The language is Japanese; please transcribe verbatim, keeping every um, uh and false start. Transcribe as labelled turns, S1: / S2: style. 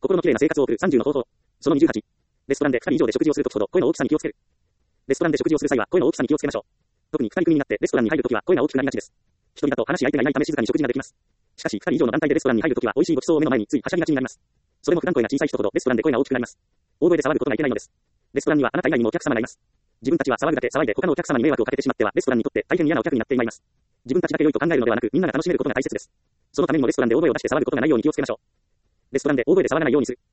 S1: 心のきれいな生活を送るさんじゅうの方法。そのにじゅうはち。レストランでふたり以上で食事をするときほど声の大きさに気をつける。レストランで食事をする際は声の大きさに気をつけましょう。特にふたり組になってレストランに入るときは声が大きくなりがちです。ひとりだと話し相手がいないため静かに食事ができます。しかしふたり以上の団体でレストランに入るときは美味しいごちそうを目の前についはしゃぎがちになります。それも普段声が小さい人ほどレストランで声が大きくなります。大声で騒ぐことがいけないのです。レストランにはあなた以外にもお客様がいます。自分たちは騒ぐだけ騒いで他のお客様に迷惑をかけてしまってはレストランにとって大変嫌なお客になってしまいます。自分たちだけ良いと考えるのではなくみんなが楽しめることが大切です。そのためにもレストランで大声を出して騒ぐことがないように気をつけましょう。レストランで大声で騒がないようにする。